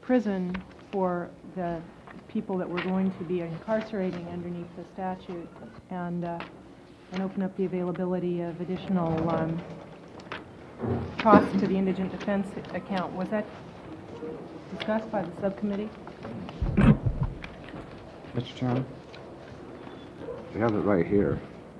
prison for the people that we're going to be incarcerating underneath the statute, and open up the availability of additional costs to the indigent defense account. Was that discussed by the subcommittee? Mr. Chairman? We have it right here.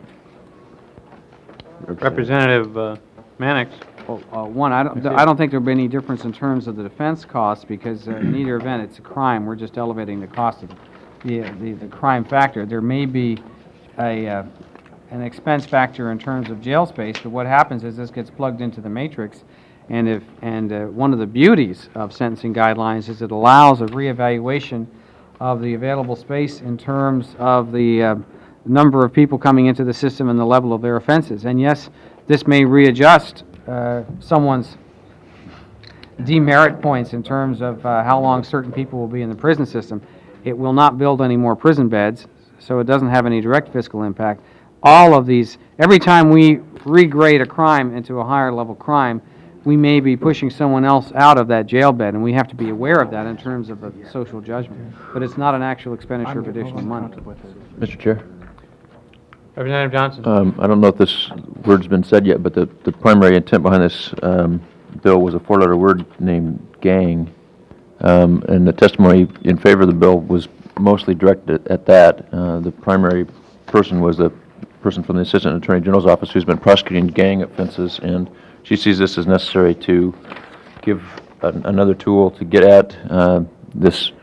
Representative Mannix. Well, one, I don't think there'll be any difference in terms of the defense costs, because in either event, it's a crime. We're just elevating the cost of the crime factor. There may be an expense factor in terms of jail space, but what happens is this gets plugged into the matrix, and one of the beauties of sentencing guidelines is it allows a reevaluation of the available space in terms of the number of people coming into the system and the level of their offenses. And yes, this may readjust someone's demerit points in terms of how long certain people will be in the prison system. It will not build any more prison beds, so it doesn't have any direct fiscal impact. All of these, every time we regrade a crime into a higher level crime, we may be pushing someone else out of that jail bed, and we have to be aware of that in terms of a social judgment. But it's not an actual expenditure of additional money. Mr. Chair? Representative Johnson. I don't know if this word's been said yet, but the primary intent behind this bill was a four-letter word named gang, and the testimony in favor of the bill was mostly directed at that. The primary person was the person from the Assistant Attorney General's office who's been prosecuting gang offenses, and she sees this as necessary to give another tool to get at this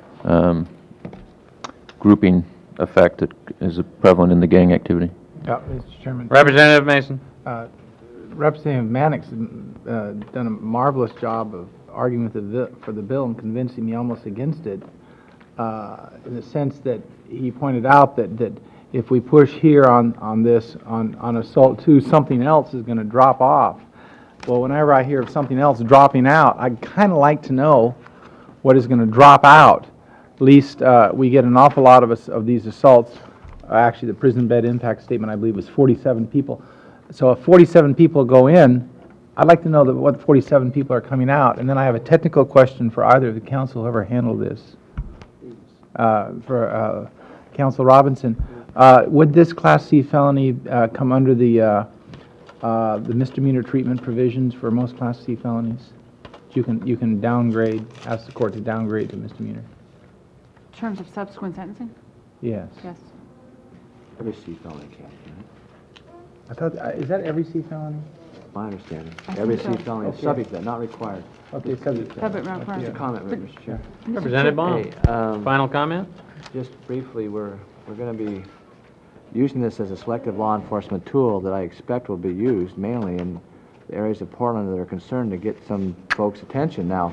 grouping effect that is prevalent in the gang activity. Yeah, Mr. Chairman. Representative Mason. Representative Mannix done a marvelous job of arguing for the bill and convincing me almost against it, in the sense that he pointed out that if we push here on this, on assault 2, something else is going to drop off. Well, whenever I hear of something else dropping out, I'd kind of like to know what is going to drop out. At least we get an awful lot of these assaults. Actually, the prison bed impact statement, I believe, was 47 people. So if 47 people go in, I'd like to know what 47 people are coming out. And then I have a technical question for either of the council, whoever handled this. For Council Robinson, would this Class C felony come under the misdemeanor treatment provisions for most Class C felonies? You can downgrade, ask the court to downgrade to misdemeanor. In terms of subsequent sentencing? Yes. Yes. Every C felony can, right? I thought, is that every C felony? My understanding. I Every think C so. felony is Okay. subject to that, not required. Okay, subject to. Subject not required. Just a comment, Mr. Chair. Representative Baum. Hey, Final comment? just briefly, we're going to be using this as a selective law enforcement tool that I expect will be used mainly in the areas of Portland that are concerned to get some folks' attention. Now,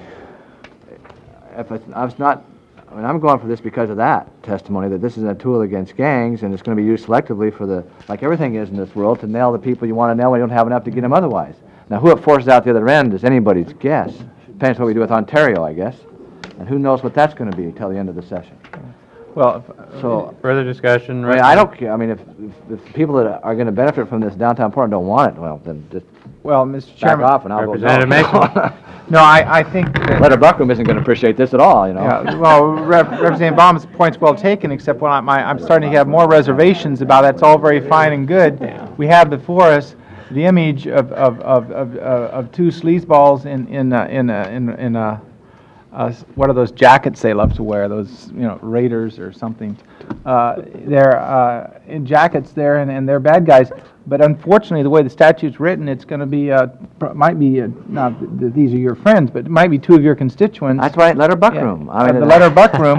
I'm going for this because of that testimony, that this is a tool against gangs, and it's going to be used selectively for like everything is in this world, to nail the people you want to nail when you don't have enough to get them otherwise. Now, who it forces out the other end is anybody's guess. Depends what we do with Ontario, I guess. And who knows what that's going to be until the end of the session. Well, So, Further discussion? I don't care. I mean, if the people that are going to benefit from this downtown Portland don't want it, well, then just well, Mr. back Chairman. off and I'll go Representative Mason. No, I think that... Letter Buckroom isn't going to appreciate this at all, you know. Yeah, well, Representative Baum's point's well taken, except when I'm starting to have more reservations about that's all very fine and good. We have before us the image of two sleazeballs in what are those jackets they love to wear? Those, Raiders or something. They're in jackets there, and they're bad guys. But unfortunately, the way the statute's written, it's going to be might be not that these are your friends, but it might be two of your constituents. That's right, Letter Buckroom. Yeah, the Letter Buckroom,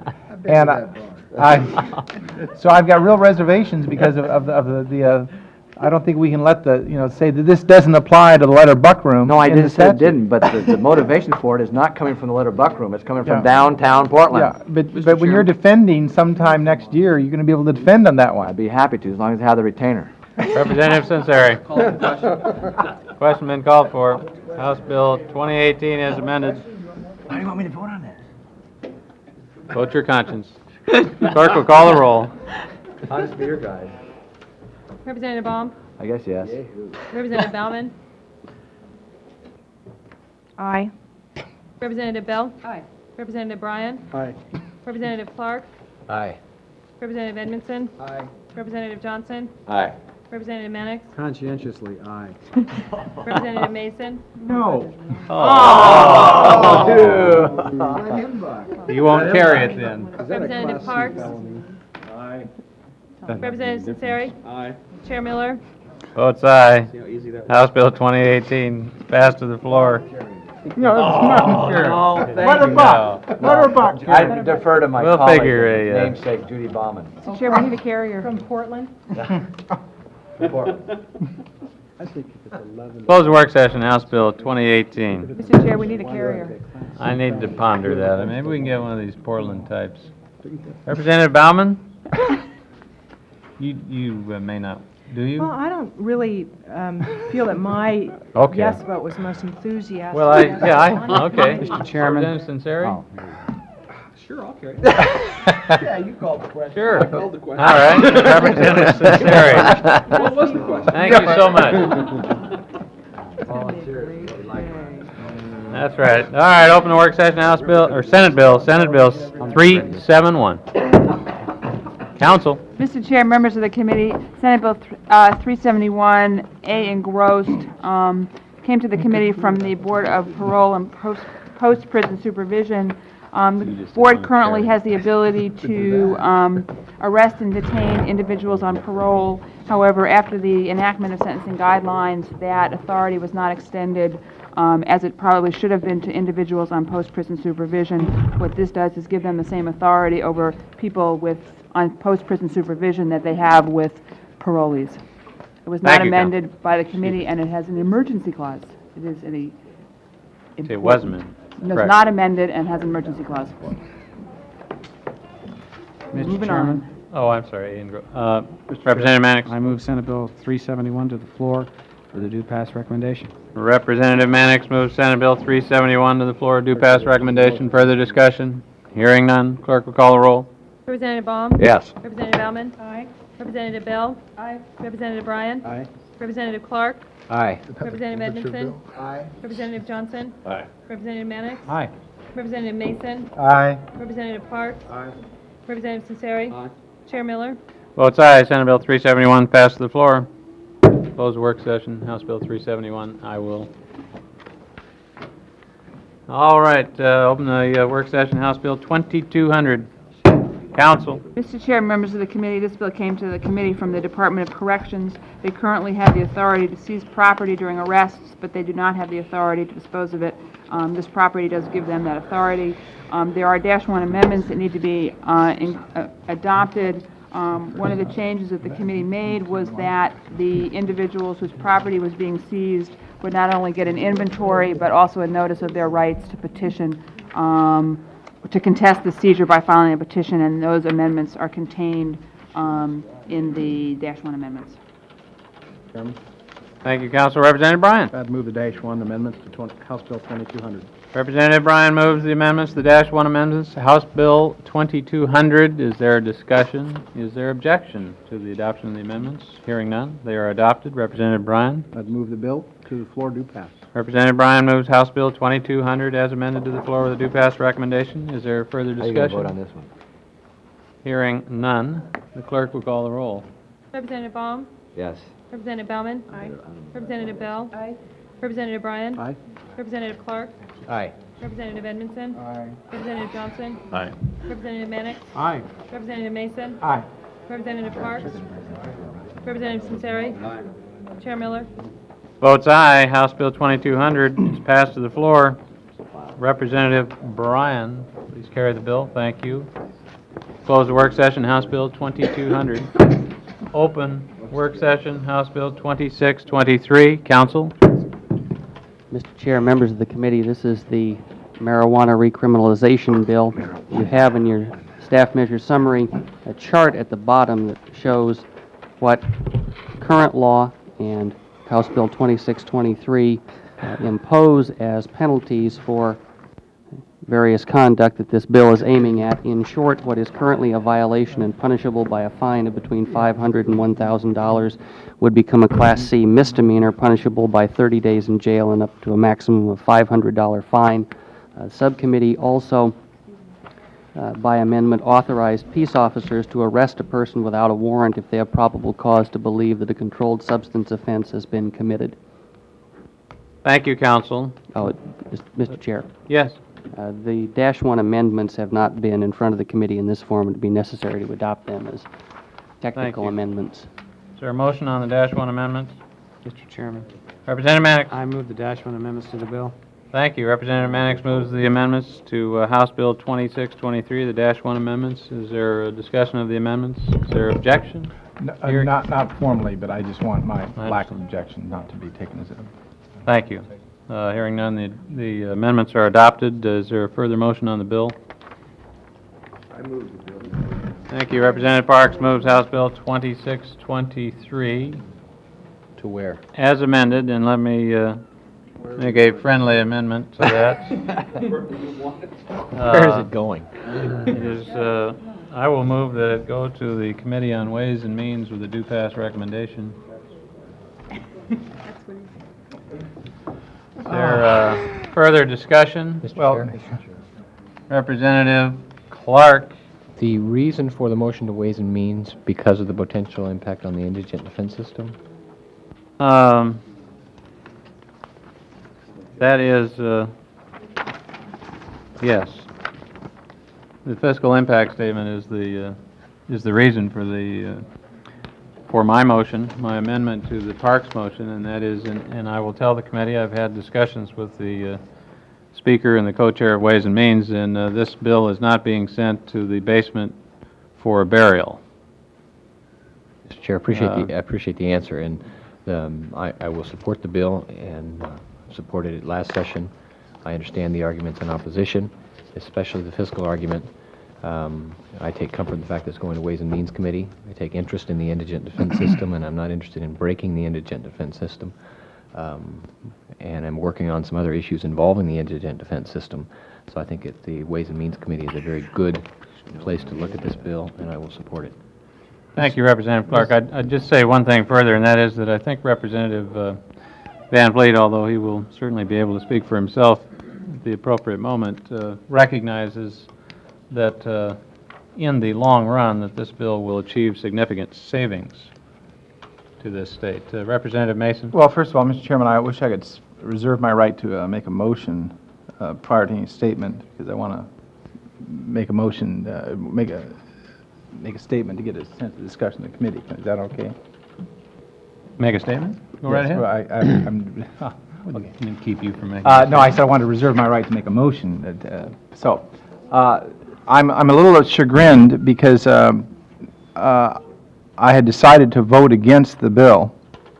so I've got real reservations because of the. I don't think we can let say that this doesn't apply to the Letter Buckroom. No, I didn't say it didn't, but the motivation for it is not coming from the Letter Buckroom. It's coming from downtown Portland. Yeah, but when you're defending sometime next year, you're going to be able to defend on that one. I'd be happy to, as long as I have the retainer. Representative Censari. Question been called for. House Bill 2018 as amended. Why do you want me to vote on this? Vote your conscience. Clerk will call the roll. I'll just be your guide. Representative Baum? I guess yes. Representative Bauman? Aye. Representative Bell? Aye. Representative Bryan. Aye. Representative Clark. Aye. Representative Edmondson. Aye. Representative Johnson. Aye. Representative Mannix. Conscientiously, aye. Representative Mason. No. You won't carry it then. Representative Parks. Representative Censeri. Aye. Chair Miller. Votes aye. House Bill 2018 passed to the floor. No, Butterbuck. I defer to my We'll colleague, figure a, namesake Judy Bauman. Mr. Chair, we need a carrier. From Portland? Close the work session, House Bill 2018. Mr. Chair, we need a carrier. I need to ponder that. Maybe we can get one of these Portland types. Representative Bauman? You may not, do you? Well, I don't really feel that my Okay. yes vote was most enthusiastic. Well, okay. Mr. Chairman. Representative Censeri? Oh. Sure, I'll carry it. Yeah, you called the question. Sure. I called the question. All right, Representative Censeri. What was the question? Thank you so much. That's right. All right, open the work session, House Bill, or Senate Bill 371. Council. Mr. Chair, members of the committee, Senate Bill 371A engrossed came to the committee from the Board of Parole and Post-Prison Supervision. The board currently has the ability to arrest and detain individuals on parole. However, after the enactment of sentencing guidelines, that authority was not extended as it probably should have been to individuals on post-prison supervision. What this does is give them the same authority over people on post-prison supervision that they have with parolees. It was not Thank you, amended by the committee, and it has an emergency clause. It is It was amended. No, Correct. it's not amended and has an emergency clause. Mr. Moving Chairman, Oh, I'm sorry, Representative Mannix. I move Senate Bill 371 to the floor for the due pass recommendation. Representative Mannix moves Senate Bill 371 to the floor, due pass recommendation. Further discussion? Hearing none. Clerk will call the roll. Representative Baum? Yes. Representative Bauman? Aye. Representative Bell? Aye. Representative Bryan? Aye. Representative Clark? Aye. Representative Edmondson? Aye. Representative Johnson? Aye. Representative Mannix? Aye. Representative Mason? Aye. Representative Parks? Aye. Representative Censeri? Chair Miller? Votes aye. Senate Bill 371 passed to the floor. Close the work session. House Bill 371. I will. All right, open the work session. House Bill 2200. Council. Mr. Chair, members of the committee, this bill came to the committee from the Department of Corrections. They currently have the authority to seize property during arrests, but they do not have the authority to dispose of it. This property does give them that authority. There are -1 amendments that need to be adopted. One of the changes that the committee made was that the individuals whose property was being seized would not only get an inventory, but also a notice of their rights to petition, to contest the seizure by filing a petition, and those amendments are contained in the -1 amendments. Thank you, Council. Representative Bryan. I'd move the -1 amendments to House Bill 2200. Representative Bryan moves the amendments, the -1 amendments, House Bill 2200. Is there a discussion? Is there objection to the adoption of the amendments? Hearing none, they are adopted. Representative Bryan. I'd move the bill to the floor, due pass. Representative Bryan moves House Bill 2200 as amended to the floor with a due pass recommendation. Is there further How you gonna discussion? vote on this one? Hearing none, the clerk will call the roll. Representative Baum? Yes. Representative Bauman? Aye. Representative Bell? Aye. Representative Bryan? Aye. Representative Clark? Aye. Representative Edmondson? Aye. Representative Johnson? Aye. Representative Mannix? Aye. Representative Mason? Aye. Representative Parks? Representative Censeri? Chair Miller? Votes aye. House Bill 2200 is passed to the floor. Representative Bryan, please carry the bill. Thank you. Close the work session. House Bill 2200. Open work session. House Bill 2623. Council. Mr. Chair, members of the committee, this is the marijuana recriminalization bill. You have in your staff measure summary a chart at the bottom that shows what current law and House Bill 2623 impose as penalties for various conduct that this bill is aiming at. In short, what is currently a violation and punishable by a fine of between $500 and $1,000 would become a Class C misdemeanor, punishable by 30 days in jail and up to a maximum of $500 fine. Subcommittee also by amendment, authorize peace officers to arrest a person without a warrant if they have probable cause to believe that a controlled substance offense has been committed. Thank you, counsel. Oh, Mr. Chair, Yes. the -1 amendments have not been in front of the committee in this form. It would be necessary to adopt them as technical you. amendments. Is there a motion on the -1 amendments? Mr. Chairman, Representative Mannix. I move the -1 amendments to the bill. Thank you. Representative Mannix moves the amendments to House Bill 2623, the -1 amendments. Is there a discussion of the amendments? Is there objection? Here- Not formally, but I just want my I lack of objection not to be taken as a... Thank you. Hearing none, the amendments are adopted. Is there a further motion on the bill? I move the bill. Thank you. Representative Parks moves House Bill 2623 To where? as amended, and let me make a friendly amendment to that. Where is it going? It is, I will move that it go to the Committee on Ways and Means with a do pass recommendation. Is there further discussion? Well, Representative Clark. the reason for the motion to Ways and Means, because of the potential impact on the indigent defense system? That is, yes. The fiscal impact statement is the reason for my motion, my amendment to the Parks motion, and that is, and I will tell the committee, I've had discussions with the Speaker and the co-chair of Ways and Means, and this bill is not being sent to the basement for burial. Mr. Chair, I appreciate the answer, and I will support the bill and supported it last session. I understand the arguments in opposition, especially the fiscal argument. I take comfort in the fact that it's going to Ways and Means Committee. I take interest in the indigent defense system, and I'm not interested in breaking the indigent defense system. And I'm working on some other issues involving the indigent defense system. So I think the Ways and Means Committee is a very good place to look at this bill, and I will support it. Thank you, Representative Clark. I'd just say one thing further, and that is that I think Representative Van Vliet, although he will certainly be able to speak for himself at the appropriate moment, recognizes that in the long run, that this bill will achieve significant savings to this state. Representative Mason? Well, first of all, Mr. Chairman, I wish I could reserve my right to make a motion prior to any statement, because I want to make a motion, make a statement to get a sense of discussion in the committee. Is that okay? Make a statement? Go right Yes, ahead. well, I'm... Okay. Can keep you from making No, I said I wanted to reserve my right to make a motion. I'm a little chagrined because I had decided to vote against the bill.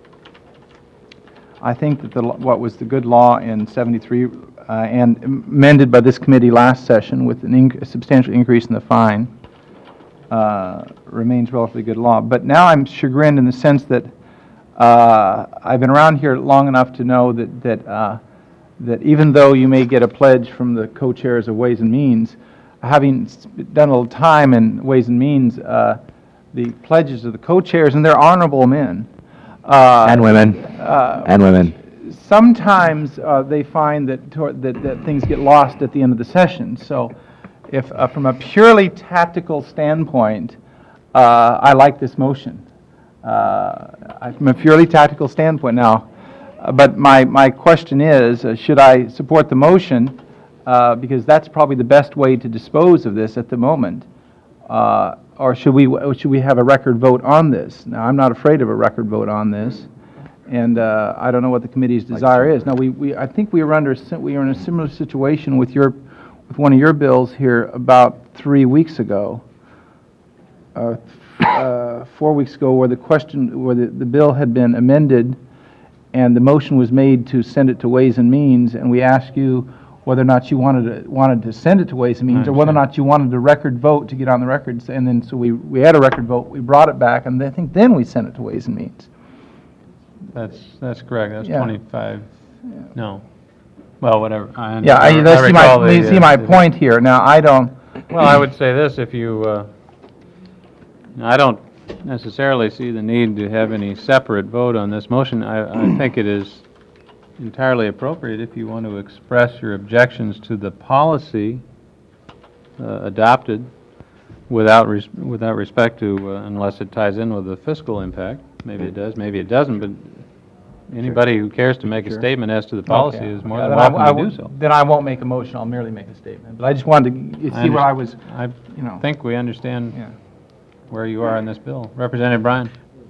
I think that what was the good law in '73 and amended by this committee last session with a substantial increase in the fine remains relatively good law. But now I'm chagrined in the sense that I've been around here long enough to know that even though you may get a pledge from the co-chairs of Ways and Means, having done a little time in Ways and Means, the pledges of the co-chairs, and they're honorable men. And women. And women. Sometimes they find that things get lost at the end of the session. So if, from a purely tactical standpoint, I like this motion. From a purely tactical standpoint now. But my question is, should I support the motion? Because that's probably the best way to dispose of this at the moment. Or should we have a record vote on this? Now, I'm not afraid of a record vote on this, and I don't know what the committee's desire is. Now, I think we were in a similar situation with one of your bills here about 3 weeks ago, 4 weeks ago, where the bill had been amended, and the motion was made to send it to Ways and Means, and we asked you whether or not you wanted to send it to Ways and Means, or whether or not you wanted a record vote to get on the record. And then, so we had a record vote, we brought it back, and I think then we sent it to Ways and Means. That's correct. That's Yeah. 25, no. Well, whatever. Yeah, you see my point here. Now, I don't... Well, I would say this, if you, I don't necessarily see the need to have any separate vote on this motion. I think it is entirely appropriate if you want to express your objections to the policy adopted without respect to, unless it ties in with the fiscal impact. Maybe it does, maybe it doesn't, but anybody who cares to make a statement as to the policy Okay. is more Yeah, than then welcome to would- do so. Then I won't make a motion, I'll merely make a statement. But I just wanted to see what I was, I you know. think we understand Yeah. where you are in this bill. Representative Bryan?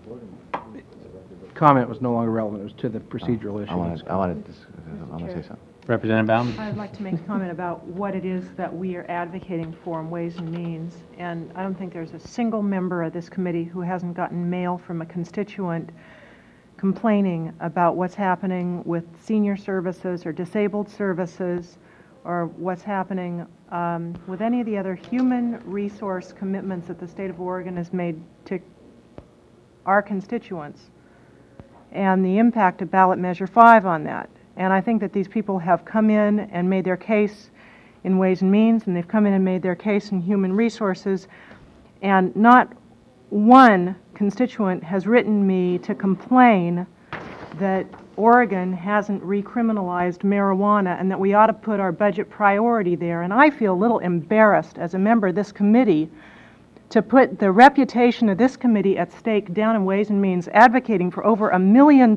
Comment was no longer relevant, it was to the procedural issue. I want to say something. Representative Bauman? I'd like to make a comment about what it is that we are advocating for in Ways and Means. And I don't think there's a single member of this committee who hasn't gotten mail from a constituent complaining about what's happening with senior services or disabled services, or what's happening with any of the other human resource commitments that the state of Oregon has made to our constituents, and the impact of ballot measure 5 on that. And I think that these people have come in and made their case in Ways and Means, and they've come in and made their case in Human Resources, and not one constituent has written me to complain that Oregon hasn't recriminalized marijuana and that we ought to put our budget priority there. And I feel a little embarrassed as a member of this committee to put the reputation of this committee at stake down in Ways and Means, advocating for over $1 million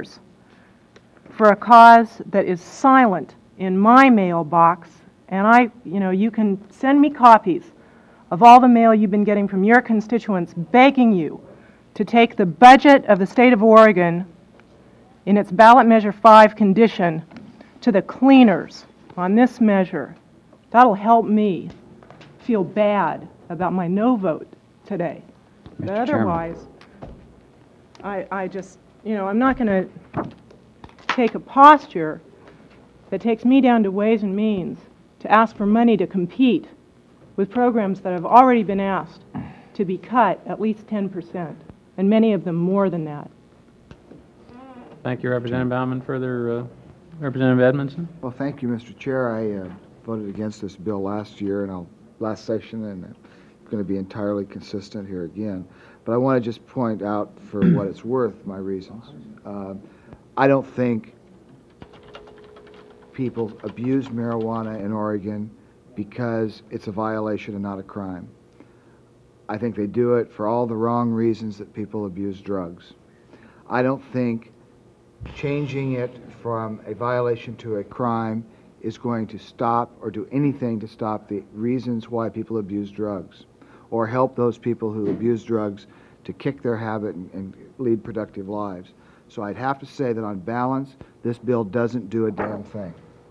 for a cause that is silent in my mailbox. And you can send me copies of all the mail you've been getting from your constituents begging you to take the budget of the state of Oregon in its ballot measure 5 condition to the cleaners on this measure. That'll help me feel bad about my no vote today. But Mr. Chairman. otherwise, I just, I'm not going to take a posture that takes me down to Ways and Means to ask for money to compete with programs that have already been asked to be cut at least 10%, and many of them more than that. Thank you, Representative Bauman. Further, Representative Edmondson? Well, thank you, Mr. Chair. I voted against this bill last year and last session, and I'm going to be entirely consistent here again. But I want to just point out, for what it's worth, my reasons. I don't think people abuse marijuana in Oregon because it's a violation and not a crime. I think they do it for all the wrong reasons that people abuse drugs. I don't think changing it from a violation to a crime is going to stop or do anything to stop the reasons why people abuse drugs, or help those people who abuse drugs to kick their habit and lead productive lives. So I'd have to say that on balance, this bill doesn't do a damn thing.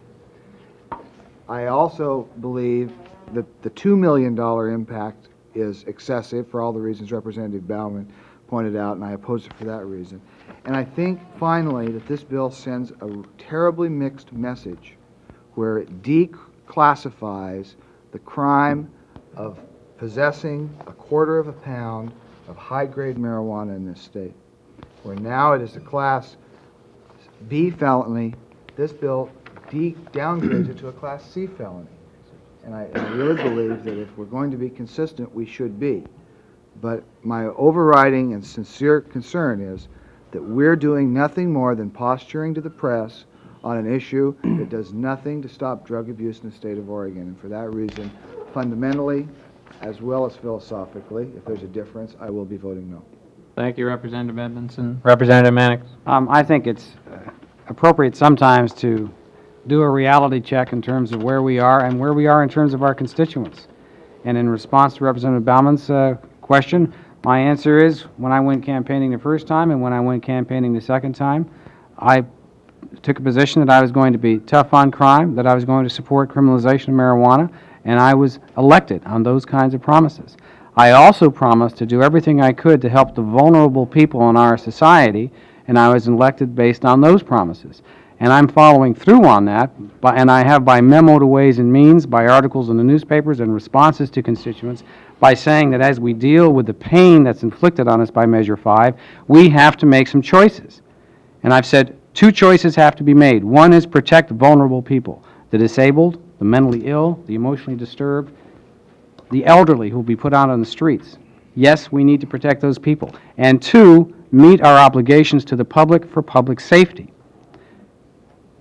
I also believe that the $2 million impact is excessive for all the reasons Representative Bauman pointed out, and I oppose it for that reason. And I think, finally, that this bill sends a terribly mixed message where it declassifies the crime of possessing a quarter of a pound of high-grade marijuana in this state, where now it is a Class B felony. This bill downgrades it to a Class C felony. And I really believe that if we're going to be consistent, we should be. But my overriding and sincere concern is that we're doing nothing more than posturing to the press on an issue that does nothing to stop drug abuse in the state of Oregon. And for that reason, fundamentally, as well as philosophically, if there's a difference, I will be voting no. Thank you, Representative Edmondson. Representative Mannix? I think it's appropriate sometimes to do a reality check in terms of where we are and where we are in terms of our constituents. And in response to Representative Bauman's question, my answer is, when I went campaigning the first time and when I went campaigning the second time, I took a position that I was going to be tough on crime, that I was going to support criminalization of marijuana, and I was elected on those kinds of promises. I also promised to do everything I could to help the vulnerable people in our society, and I was elected based on those promises. And I'm following through on that, and I have by memo to Ways and Means, by articles in the newspapers and responses to constituents, by saying that as we deal with the pain that's inflicted on us by Measure 5, we have to make some choices. And I've said 2 choices have to be made. One is protect vulnerable people, the disabled, the mentally ill, the emotionally disturbed, the elderly who will be put out on the streets. Yes, we need to protect those people. And 2, meet our obligations to the public for public safety.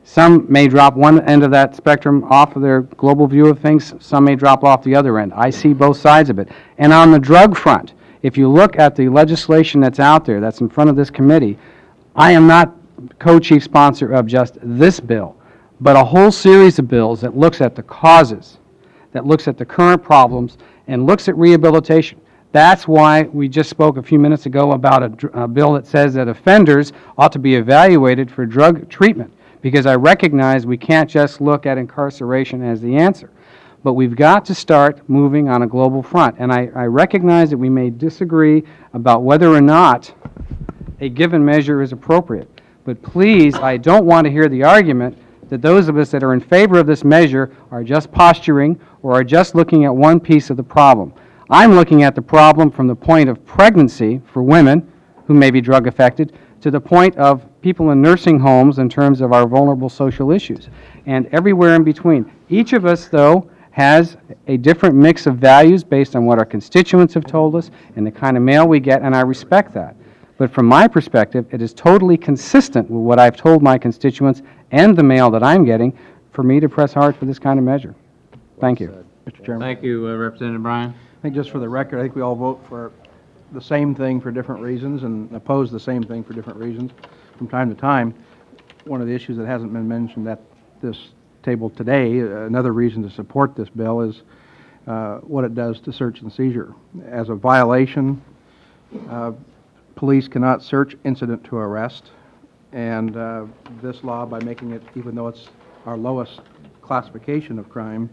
Some may drop one end of that spectrum off of their global view of things, some may drop off the other end. I see both sides of it. And on the drug front, if you look at the legislation that's out there, that's in front of this committee, I am not co-chief sponsor of just this bill, but a whole series of bills that looks at the causes, that looks at the current problems, and looks at rehabilitation. That's why we just spoke a few minutes ago about a bill that says that offenders ought to be evaluated for drug treatment, because I recognize we can't just look at incarceration as the answer. But we've got to start moving on a global front. And I recognize that we may disagree about whether or not a given measure is appropriate. But please, I don't want to hear the argument that those of us that are in favor of this measure are just posturing or are just looking at one piece of the problem. I'm looking at the problem from the point of pregnancy for women who may be drug affected to the point of people in nursing homes in terms of our vulnerable social issues, and everywhere in between. Each of us, though, has a different mix of values based on what our constituents have told us and the kind of mail we get, and I respect that. But from my perspective, it is totally consistent with what I've told my constituents and the mail that I'm getting for me to press hard for this kind of measure. Thank you. Mr. Chairman. Thank you, Representative Bryan. I think just for the record, I think we all vote for the same thing for different reasons and oppose the same thing for different reasons from time to time. One of the issues that hasn't been mentioned at this table today, another reason to support this bill is what it does to search and seizure. As a violation, police cannot search incident to arrest, and this law, by making it, even though it's our lowest classification of crime,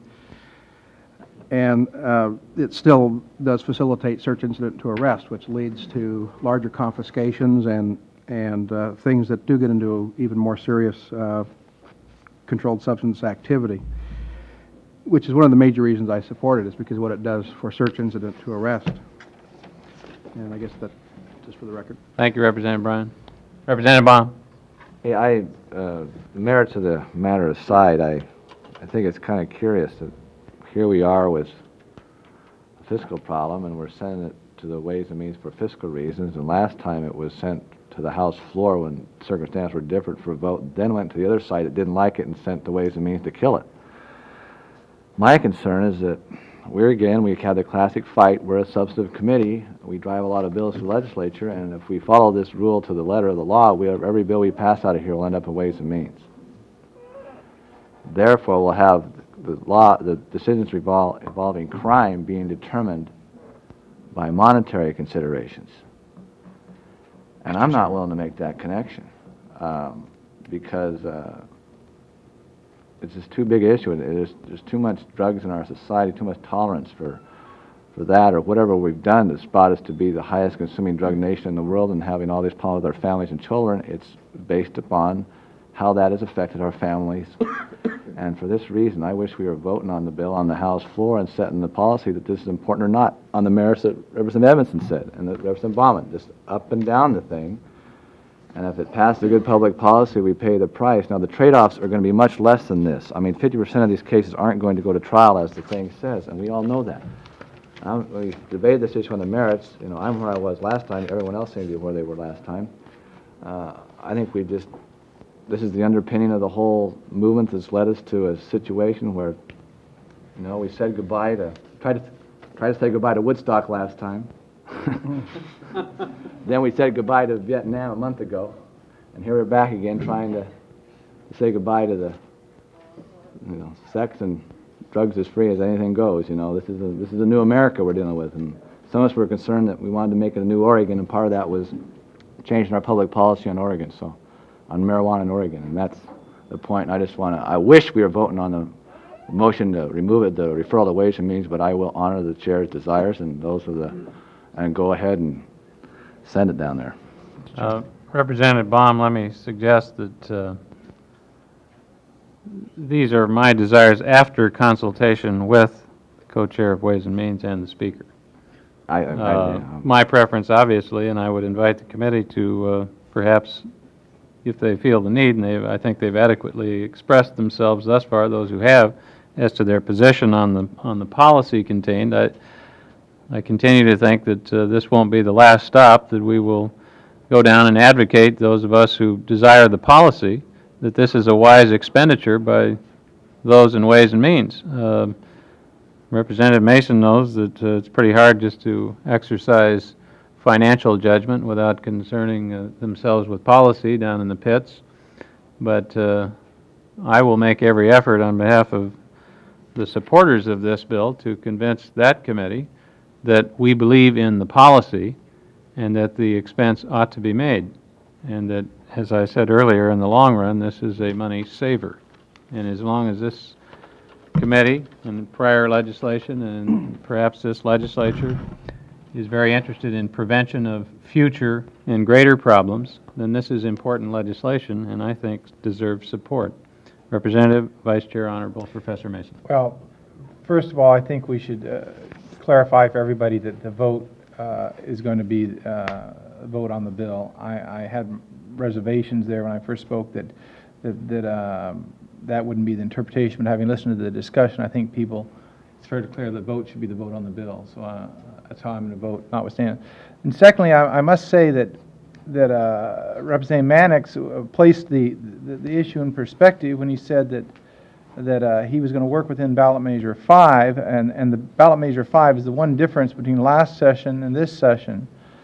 and it still does facilitate search incident to arrest, which leads to larger confiscations and things that do get into even more serious controlled substance activity, which is one of the major reasons I support it, is because of what it does for search incident to arrest. And I guess that, just for the record. Thank you, Representative Bryan. Representative Baum. Hey, the merits of the matter aside, I think it's kind of curious that here we are with a fiscal problem, and we're sending it to the Ways and Means for fiscal reasons, and last time it was sent to the House floor when circumstances were different for a vote, then went to the other side that didn't like it and sent the Ways and Means to kill it. My concern is that we have the classic fight. We're a substantive committee. We drive a lot of bills to the legislature, and if we follow this rule to the letter of the law, every bill we pass out of here will end up in Ways and Means. Therefore, we'll have the decisions involving crime being determined by monetary considerations. And I'm not willing to make that connection because it's just too big an issue. There's too much drugs in our society, too much tolerance for that or whatever we've done to spot us to be the highest consuming drug nation in the world and having all these problems with our families and children. It's based upon how that has affected our families. And for this reason, I wish we were voting on the bill on the House floor and setting the policy that this is important or not on the merits that Representative Edmondson said and that Representative Baumann, just up and down the thing. And if it passed a good public policy, we pay the price. Now, the trade-offs are going to be much less than this. I mean, 50% of these cases aren't going to go to trial, as the thing says, and we all know that. We debated this issue on the merits. You know, I'm where I was last time. Everyone else seemed to be where they were last time. I think this is the underpinning of the whole movement that's led us to a situation where, you know, we said goodbye to, tried to say goodbye to Woodstock last time. Then we said goodbye to Vietnam a month ago, and here we're back again trying to say goodbye to the, you know, sex and drugs as free as anything goes. You know, this is a new America we're dealing with, and some of us were concerned that we wanted to make it a new Oregon, and part of that was changing our public policy on Oregon, so on marijuana in Oregon, and that's the point. I wish we were voting on the motion to remove it, the referral to Ways and Means, but I will honor the chair's desires and those of and go ahead and send it down there. Representative Baum, let me suggest that these are my desires after consultation with the co-chair of Ways and Means and the Speaker. My preference, obviously, and I would invite the committee to perhaps, if they feel the need, and I think they've adequately expressed themselves thus far, those who have, as to their position on the policy contained. I continue to think that this won't be the last stop, that we will go down and advocate, those of us who desire the policy, that this is a wise expenditure by those in Ways and Means. Representative Mason knows that it's pretty hard just to exercise financial judgment without concerning themselves with policy down in the pits. But I will make every effort on behalf of the supporters of this bill to convince that committee that we believe in the policy and that the expense ought to be made. And that, as I said earlier, in the long run, this is a money saver. And as long as this committee and prior legislation and perhaps this legislature is very interested in prevention of future and greater problems, then this is important legislation and I think deserves support. Representative, Vice Chair, Honorable Professor Mason. Well, first of all, I think we should clarify for everybody that the vote is going to be a vote on the bill. I had reservations there when I first spoke that wouldn't be the interpretation, but having listened to the discussion, I think it's fair to declare the vote should be the vote on the bill. So that's how I'm going to vote, notwithstanding. And secondly, I must say that Representative Mannix placed the issue in perspective when he said that he was going to work within ballot measure 5, and the ballot measure 5 is the one difference between last session and this session.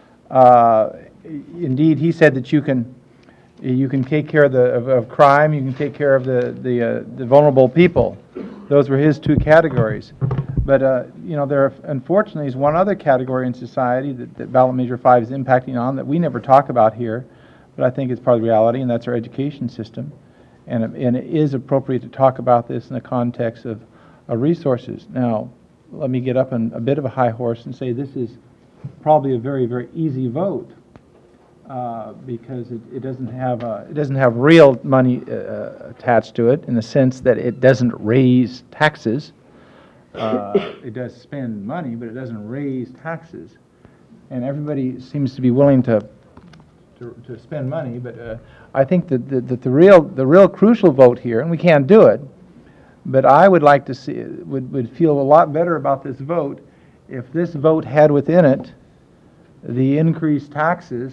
Indeed, he said that you can take care of crime, you can take care of the vulnerable people. Those were his two categories. But there unfortunately is one other category in society that ballot measure 5 is impacting on that we never talk about here, but I think it's part of the reality, and that's our education system. And it is appropriate to talk about this in the context of resources. Now, let me get up on a bit of a high horse and say this is probably a very, very easy vote because it doesn't have real money attached to it in the sense that it doesn't raise taxes. It does spend money, but it doesn't raise taxes. And everybody seems to be willing to spend money, but I think that the real crucial vote here, and we can't do it, but I would like to see, would feel a lot better about this vote if this vote had within it the increased taxes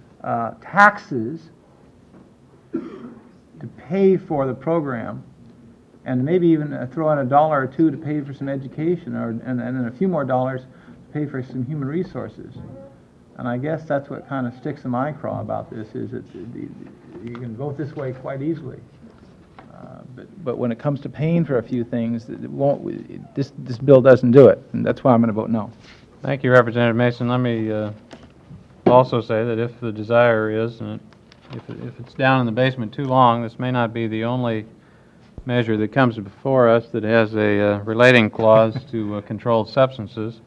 to pay for the program, and maybe even throw in $1 or $2 to pay for some education, and then a few more dollars to pay for some human resources. And I guess that's what kind of sticks in my craw about this, is that you can vote this way quite easily. But when it comes to paying for a few things, this bill doesn't do it, and that's why I'm going to vote no. Thank you, Representative Mason. Let me also say that if the desire is, and if it's down in the basement too long, this may not be the only measure that comes before us that has a relating clause to controlled substances.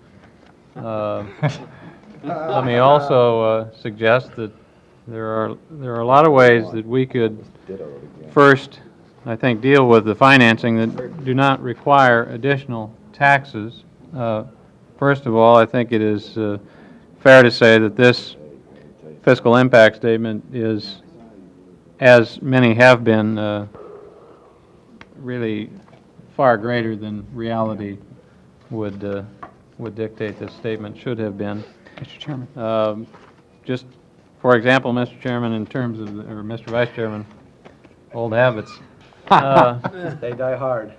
Let me also suggest that there are a lot of ways that we could first, I think, deal with the financing that do not require additional taxes. First of all, I think it is fair to say that this fiscal impact statement is, as many have been, really far greater than reality would dictate this statement should have been. Mr. Chairman. Just for example, Mr. Chairman, in terms of, or Mr. Vice Chairman, old habits. They die hard.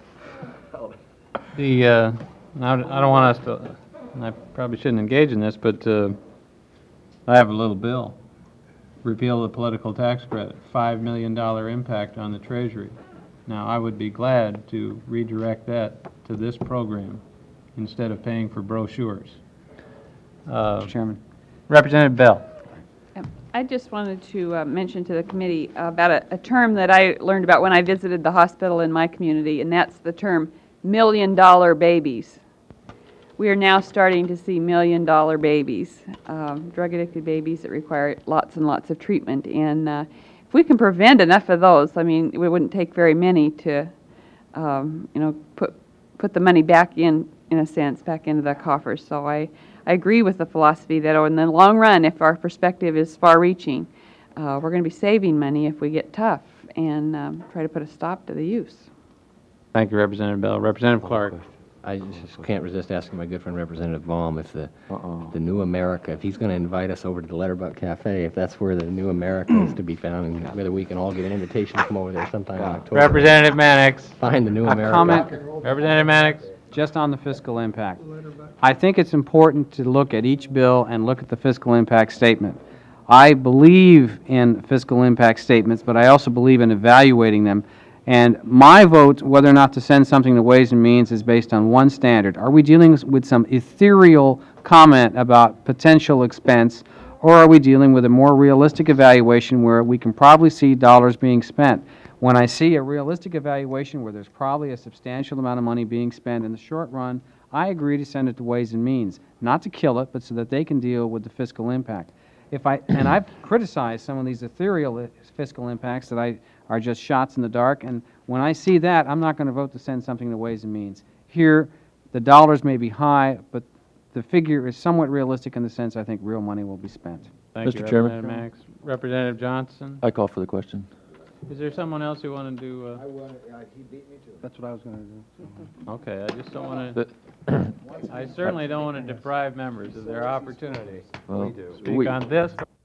I don't want us to, and I probably shouldn't engage in this, but I have a little bill. Repeal the political tax credit, $5 million impact on the Treasury. Now, I would be glad to redirect that to this program instead of paying for brochures. Mr. Chairman. Representative Bell. I just wanted to mention to the committee about a term that I learned about when I visited the hospital in my community, and that's the term million-dollar babies. We are now starting to see million-dollar babies, drug-addicted babies that require lots and lots of treatment. And if we can prevent enough of those, I mean, it wouldn't take very many to, put the money back in a sense, back into the coffers. So I agree with the philosophy that in the long run, if our perspective is far-reaching, we're going to be saving money if we get tough and try to put a stop to the use. Thank you, Representative Bell. Representative Clark. I just can't resist asking my good friend Representative Baum if the New America, if he's going to invite us over to the Letterbuck Cafe, if that's where the New America is to be found, and whether we can all get an invitation to come over there sometime in October. Representative Mannix. Find the New A America. comment Representative Mannix. just on the fiscal impact. I think it's important to look at each bill and look at the fiscal impact statement. I believe in fiscal impact statements, but I also believe in evaluating them. And my vote, whether or not to send something to Ways and Means, is based on one standard. Are we dealing with some ethereal comment about potential expense, or are we dealing with a more realistic evaluation where we can probably see dollars being spent? When I see a realistic evaluation where there's probably a substantial amount of money being spent in the short run, I agree to send it to Ways and Means, not to kill it, but so that they can deal with the fiscal impact. And I've criticized some of these ethereal fiscal impacts that are just shots in the dark, and when I see that, I'm not going to vote to send something to Ways and Means. Here, the dollars may be high, but the figure is somewhat realistic in the sense I think real money will be spent. Thank you, Mr. Chairman. Representative Mannix. Representative Johnson. I call for the question. Is there someone else who wanted to, He beat me to it. That's what I was going to do. okay, I just don't want to, I certainly don't want to deprive members of their opportunity Well, to speak on this